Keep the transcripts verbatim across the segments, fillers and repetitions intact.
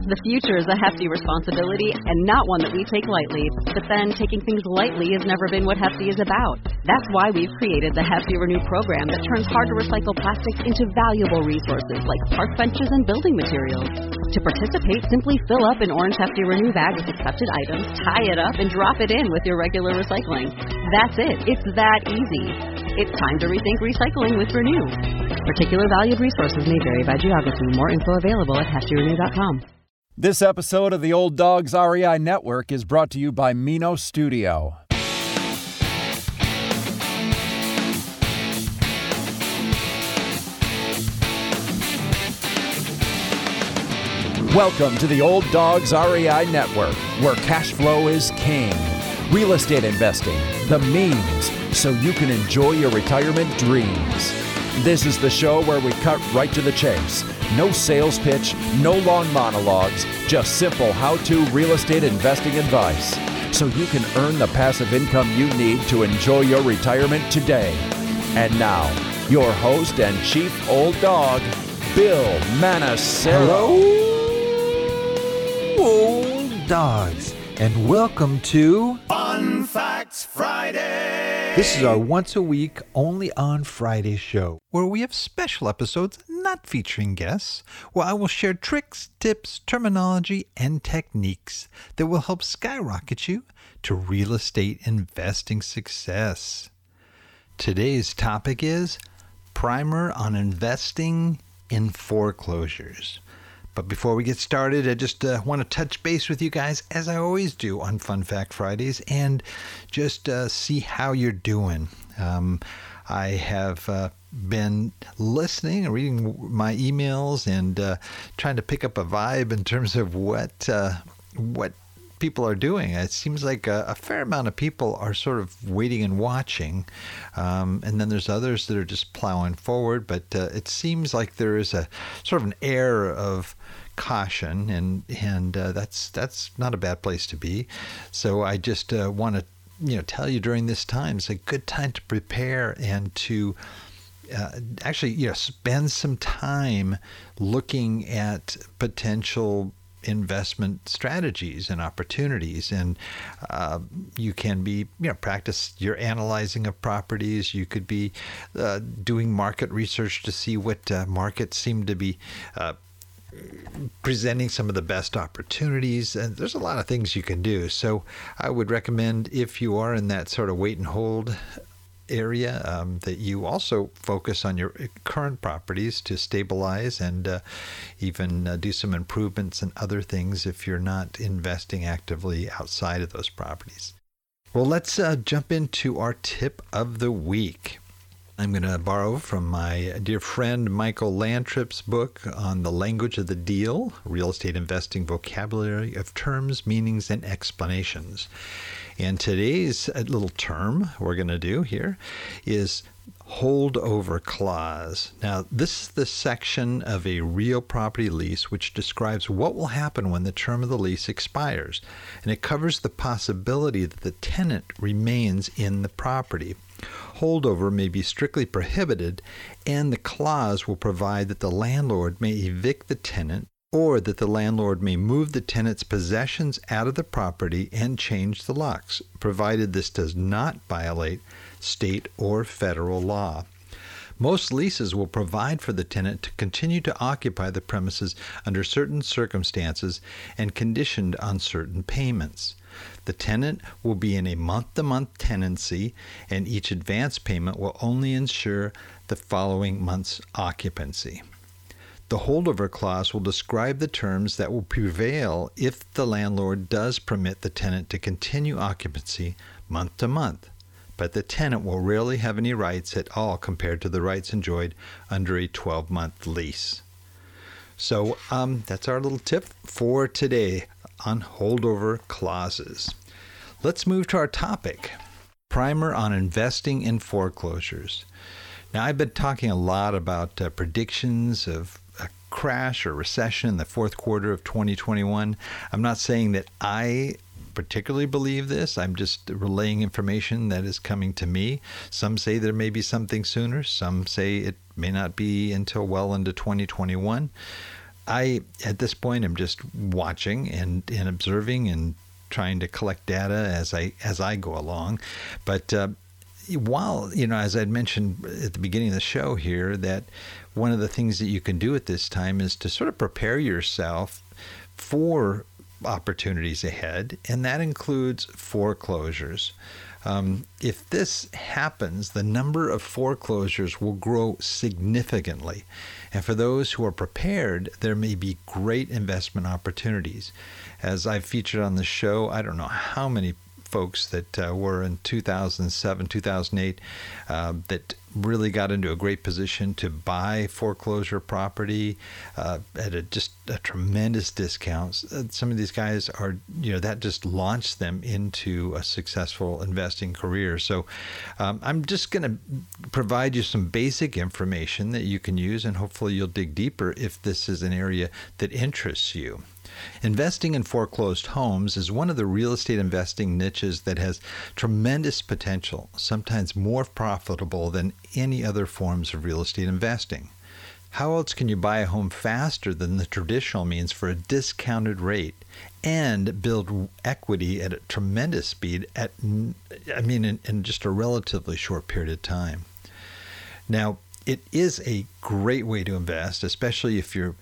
The future is a hefty responsibility and not one that we take lightly. But then, taking things lightly has never been what Hefty is about. That's why we've created the Hefty Renew program that turns hard-to-recycle plastics into valuable resources like park benches and building materials. To participate, simply fill up an orange Hefty Renew bag with accepted items, tie it up, and drop it in with your regular recycling. That's it. It's that easy. It's time to rethink recycling with Renew. Particular valued resources may vary by geography. More info available at hefty renew dot com. This episode of the Old Dogs R E I Network is brought to you by Mino Studio. Welcome to the Old Dogs R E I Network, where cash flow is king. Real estate investing, the means, so you can enjoy your retirement dreams. This is the show where we cut right to the chase. No sales pitch, no long monologues, just simple how-to real estate investing advice, so you can earn the passive income you need to enjoy your retirement today. And now, your host and chief old dog, Bill Manassero. Hello, old dogs, and welcome to Fun Facts Friday. This is our once-a-week, only on Friday show, where we have special episodes not featuring guests, where I will share tricks, tips, terminology, and techniques that will help skyrocket you to real estate investing success. Today's topic is Primer on Investing in Foreclosures. But before we get started, I just uh, want to touch base with you guys, as I always do on Fun Fact Fridays, and just uh, see how you're doing. Um, I have uh, been listening and reading my emails and uh, trying to pick up a vibe in terms of what uh, what people are doing. It seems like a, a fair amount of people are sort of waiting and watching, um, and then there's others that are just plowing forward. But uh, it seems like there is a sort of an air of caution, and and uh, that's that's not a bad place to be. So I just uh, want to you know tell you during this time it's a good time to prepare and to uh, actually you know spend some time looking at potential investment strategies and opportunities, and uh, you can be you know practice your analyzing of properties. You could be uh, doing market research to see what uh, markets seem to be uh, presenting some of the best opportunities, and there's a lot of things you can do. So I would recommend, if you are in that sort of wait and hold area, um, that you also focus on your current properties to stabilize and uh, even uh, do some improvements and other things if you're not investing actively outside of those properties. Well, let's uh, jump into our tip of the week. I'm going to borrow from my dear friend Michael Lantrip's book on the language of the deal, real estate investing vocabulary of terms, meanings, and explanations. And today's little term we're going to do here is holdover clause. Now, this is the section of a real property lease which describes what will happen when the term of the lease expires, and it covers the possibility that the tenant remains in the property. Holdover may be strictly prohibited, and the clause will provide that the landlord may evict the tenant, or that the landlord may move the tenant's possessions out of the property and change the locks, provided this does not violate state or federal law. Most leases will provide for the tenant to continue to occupy the premises under certain circumstances and conditioned on certain payments. The tenant will be in a month-to-month tenancy, and each advance payment will only ensure the following month's occupancy. The holdover clause will describe the terms that will prevail if the landlord does permit the tenant to continue occupancy month to month, but the tenant will rarely have any rights at all compared to the rights enjoyed under a twelve-month lease. So um, that's our little tip for today on holdover clauses. Let's move to our topic, primer on investing in foreclosures. Now, I've been talking a lot about uh, predictions of a crash or recession in the fourth quarter of twenty twenty-one. I'm not saying that I particularly believe this. I'm just relaying information that is coming to me. Some say there may be something sooner. Some say it may not be until well into twenty twenty-one. I, at this point, am just watching and, and observing and trying to collect data as I as I go along. But uh, while, you know, as I'd mentioned at the beginning of the show here, that one of the things that you can do at this time is to sort of prepare yourself for opportunities ahead, and that includes foreclosures. Um, if this happens, the number of foreclosures will grow significantly. And for those who are prepared, there may be great investment opportunities. As I've featured on the show, I don't know how many folks that uh, were in two thousand seven, two thousand eight uh, that really got into a great position to buy foreclosure property uh, at a, just a tremendous discount. Some of these guys are, you know, that just launched them into a successful investing career. So um, I'm just going to provide you some basic information that you can use, and hopefully you'll dig deeper if this is an area that interests you. Investing in foreclosed homes is one of the real estate investing niches that has tremendous potential, sometimes more profitable than any other forms of real estate investing. How else can you buy a home faster than the traditional means for a discounted rate and build equity at a tremendous speed at, I mean, in, in just a relatively short period of time? Now, it is a great way to invest, especially if you're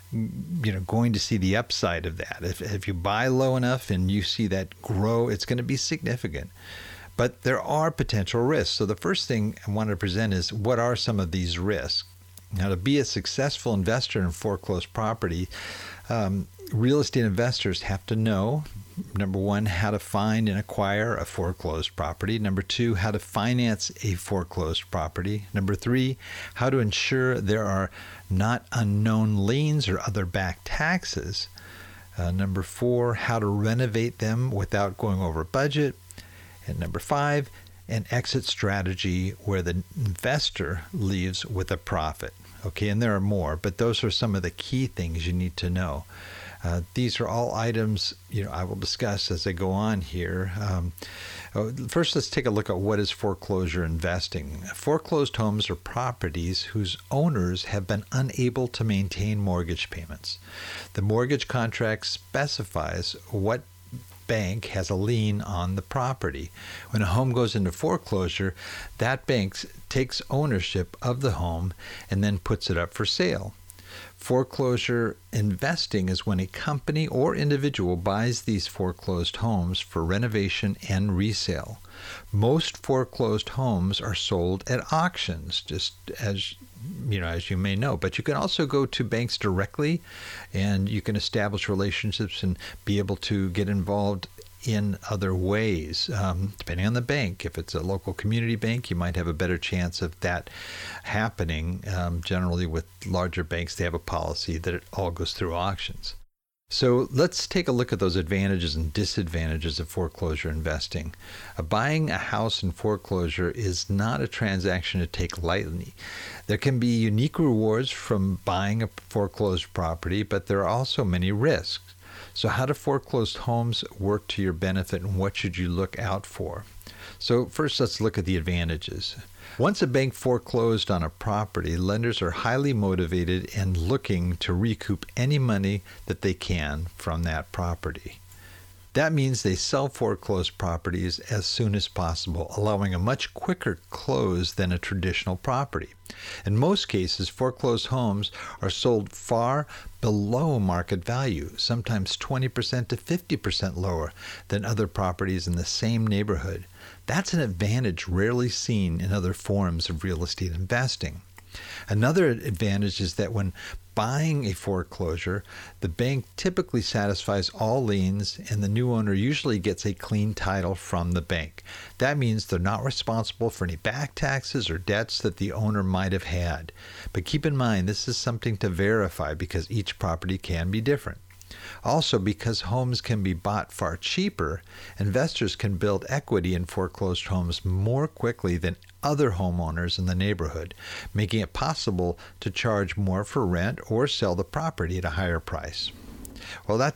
you know, going to see the upside of that. If, if you buy low enough and you see that grow, it's going to be significant. But there are potential risks. So the first thing I want to present is, what are some of these risks? Now, to be a successful investor in foreclosed property, um, real estate investors have to know, number one, how to find and acquire a foreclosed property. Number two, how to finance a foreclosed property. Number three, how to ensure there are not unknown liens or other back taxes. Uh, number four, how to renovate them without going over budget. And number five, an exit strategy where the investor leaves with a profit. Okay, and there are more, but those are some of the key things you need to know. Uh, these are all items, you know, I will discuss as I go on here. Um, first, let's take a look at what is foreclosure investing. Foreclosed homes are properties whose owners have been unable to maintain mortgage payments. The mortgage contract specifies what bank has a lien on the property. When a home goes into foreclosure, that bank takes ownership of the home and then puts it up for sale. Foreclosure investing is when a company or individual buys these foreclosed homes for renovation and resale. Most foreclosed homes are sold at auctions, just as you know, as you may know, but you can also go to banks directly, and you can establish relationships and be able to get involved in other ways, um, depending on the bank. If it's a local community bank, you might have a better chance of that happening. Um, generally, with larger banks, they have a policy that it all goes through auctions. So let's take a look at those advantages and disadvantages of foreclosure investing. Uh, buying a house in foreclosure is not a transaction to take lightly. There can be unique rewards from buying a foreclosed property, but there are also many risks. So how do foreclosed homes work to your benefit, and what should you look out for? So first, let's look at the advantages. Once a bank foreclosed on a property, lenders are highly motivated and looking to recoup any money that they can from that property. That means they sell foreclosed properties as soon as possible, allowing a much quicker close than a traditional property. In most cases, foreclosed homes are sold far below market value, sometimes twenty percent to fifty percent lower than other properties in the same neighborhood. That's an advantage rarely seen in other forms of real estate investing. Another advantage is that when buying a foreclosure, the bank typically satisfies all liens, and the new owner usually gets a clean title from the bank. That means they're not responsible for any back taxes or debts that the owner might have had. But keep in mind, this is something to verify because each property can be different. Also, because homes can be bought far cheaper, investors can build equity in foreclosed homes more quickly than other homeowners in the neighborhood, making it possible to charge more for rent or sell the property at a higher price. Well, that's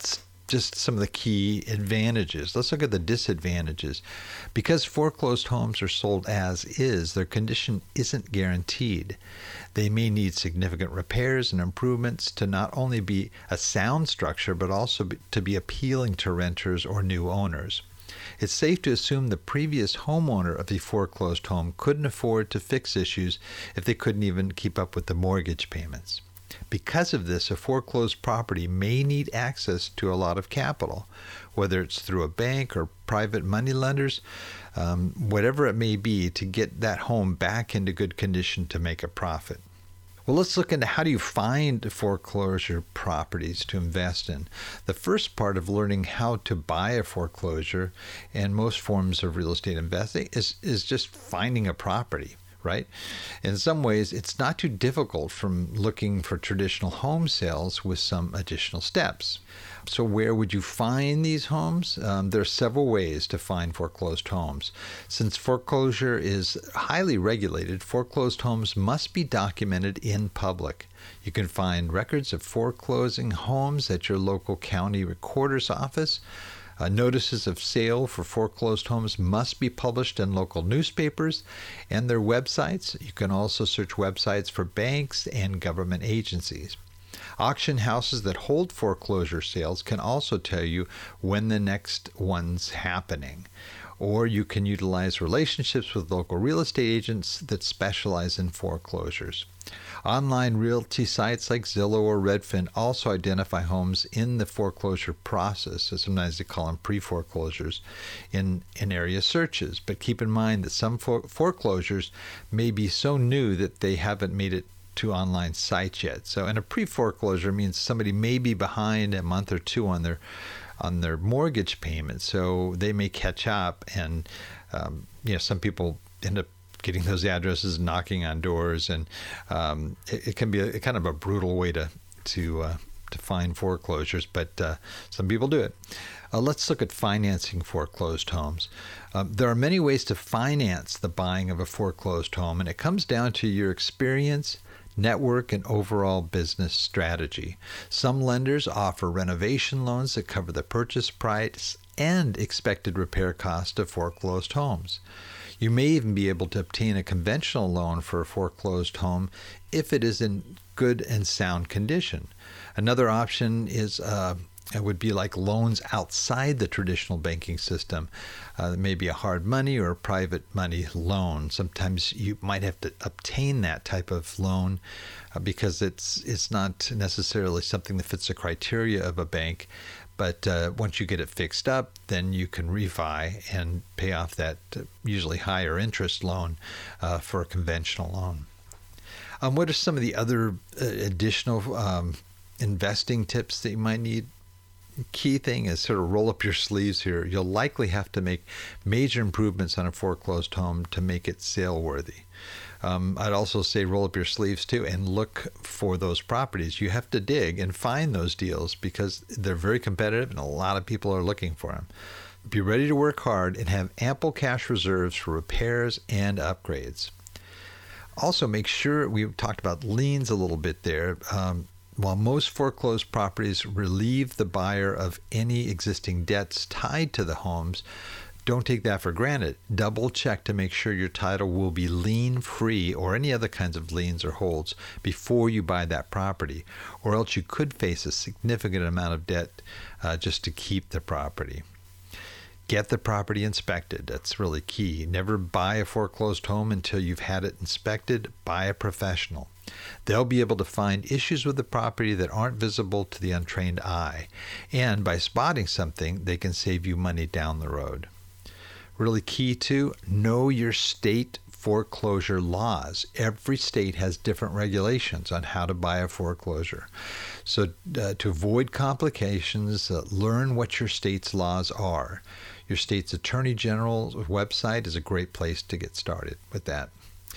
just some of the key advantages. Let's look at the disadvantages. Because foreclosed homes are sold as is, their condition isn't guaranteed. They may need significant repairs and improvements to not only be a sound structure, but also be, to be appealing to renters or new owners. It's safe to assume the previous homeowner of the foreclosed home couldn't afford to fix issues if they couldn't even keep up with the mortgage payments. Because of this, a foreclosed property may need access to a lot of capital, whether it's through a bank or private money lenders, um, whatever it may be, to get that home back into good condition to make a profit. Well, let's look into how do you find foreclosure properties to invest in. The first part of learning how to buy a foreclosure and most forms of real estate investing is, is just finding a property. Right? In some ways, it's not too difficult from looking for traditional home sales with some additional steps. So where would you find these homes? Um, there are several ways to find foreclosed homes. Since foreclosure is highly regulated, foreclosed homes must be documented in public. You can find records of foreclosing homes at your local county recorder's office. Uh, notices of sale for foreclosed homes must be published in local newspapers and their websites. You can also search websites for banks and government agencies. Auction houses that hold foreclosure sales can also tell you when the next one's happening. Or you can utilize relationships with local real estate agents that specialize in foreclosures. Online realty sites like Zillow or Redfin also identify homes in the foreclosure process, so sometimes they call them pre-foreclosures, in, in area searches. But keep in mind that some for- foreclosures may be so new that they haven't made it to online sites yet. So in a pre-foreclosure means somebody may be behind a month or two on their on their mortgage payment, so they may catch up, and um, you know, some people end up getting those addresses, knocking on doors, and um, it, it can be a, a kind of a brutal way to to uh, to find foreclosures, but uh, some people do it. Uh, let's look at financing foreclosed homes. Um, there are many ways to finance the buying of a foreclosed home, and it comes down to your experience, network, and overall business strategy. Some lenders offer renovation loans that cover the purchase price and expected repair cost of foreclosed homes. You may even be able to obtain a conventional loan for a foreclosed home if it is in good and sound condition. Another option is uh, it would be like loans outside the traditional banking system. Uh, maybe a hard money or a private money loan. Sometimes you might have to obtain that type of loan uh, because it's it's not necessarily something that fits the criteria of a bank. But uh, once you get it fixed up, then you can refi and pay off that uh, usually higher interest loan uh, for a conventional loan. Um, what are some of the other uh, additional um, investing tips that you might need? Key thing is sort of roll up your sleeves here. You'll likely have to make major improvements on a foreclosed home to make it sale worthy. Um, I'd also say roll up your sleeves too and look for those properties. You have to dig and find those deals because they're very competitive and a lot of people are looking for them. Be ready to work hard and have ample cash reserves for repairs and upgrades. Also, make sure, we talked about liens a little bit there. Um, While most foreclosed properties relieve the buyer of any existing debts tied to the homes, don't take that for granted. Double check to make sure your title will be lien-free or any other kinds of liens or holds before you buy that property, or else you could face a significant amount of debt uh, just to keep the property. Get the property inspected. That's really key. Never buy a foreclosed home until you've had it inspected by a professional. They'll be able to find issues with the property that aren't visible to the untrained eye. And by spotting something, they can save you money down the road. Really key too, know your state foreclosure laws. Every state has different regulations on how to buy a foreclosure. So uh, to avoid complications, uh, learn what your state's laws are. Your state's Attorney General's website is a great place to get started with that.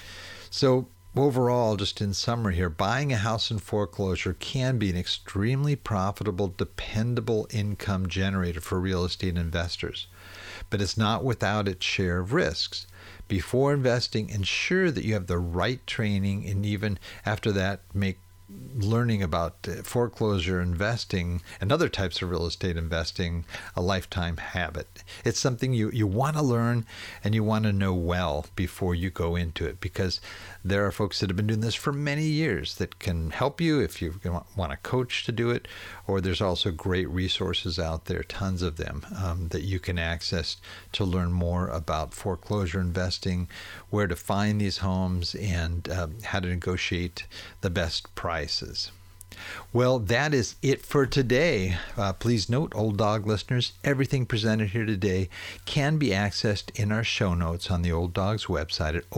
So overall, just in summary here, buying a house in foreclosure can be an extremely profitable, dependable income generator for real estate investors. But it's not without its share of risks. Before investing, ensure that you have the right training, and even after that, make learning about uh, foreclosure investing and other types of real estate investing a lifetime habit. It's something you, you want to learn and you want to know well before you go into it, because there are folks that have been doing this for many years that can help you if you want a coach to do it, or there's also great resources out there, tons of them, um, that you can access to learn more about foreclosure investing, where to find these homes, and um, how to negotiate the best prices. Well, that is it for today. Uh, please note, Old Dog listeners, everything presented here today can be accessed in our show notes on the Old Dogs website at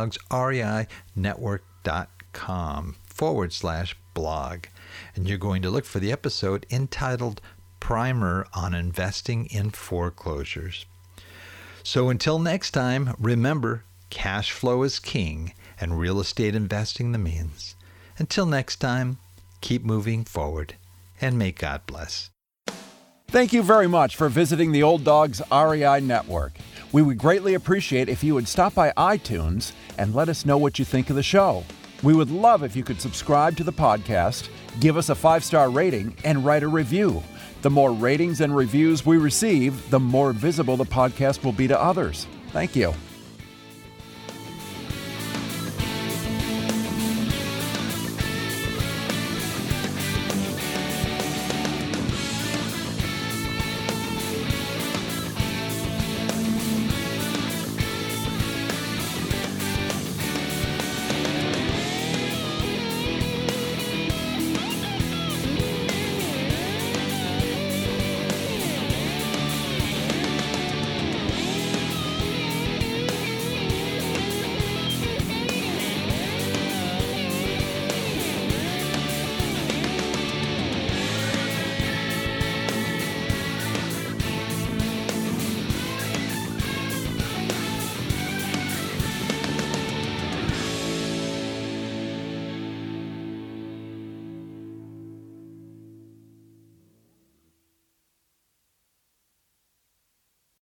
olddogsreinetwork.com forward slash blog. And you're going to look for the episode entitled Primer on Investing in Foreclosures. So until next time, remember, cash flow is king and real estate investing the means. Until next time, keep moving forward, and may God bless. Thank you very much for visiting the Old Dogs R E I Network. We would greatly appreciate if you would stop by iTunes and let us know what you think of the show. We would love if you could subscribe to the podcast, give us a five-star rating, and write a review. The more ratings and reviews we receive, the more visible the podcast will be to others. Thank you.